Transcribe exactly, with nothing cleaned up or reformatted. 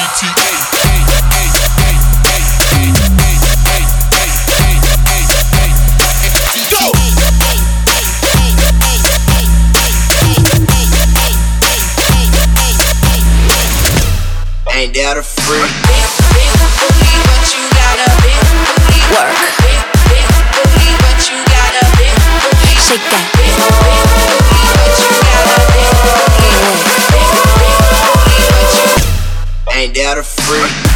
Ain't that a freak? Big, big booty, but you got a big booty. Work. Big, big booty, but you got a big booty. Shake that. Big, big booty, but you got a big booty. Big, big booty, but you. Ain't that a freak?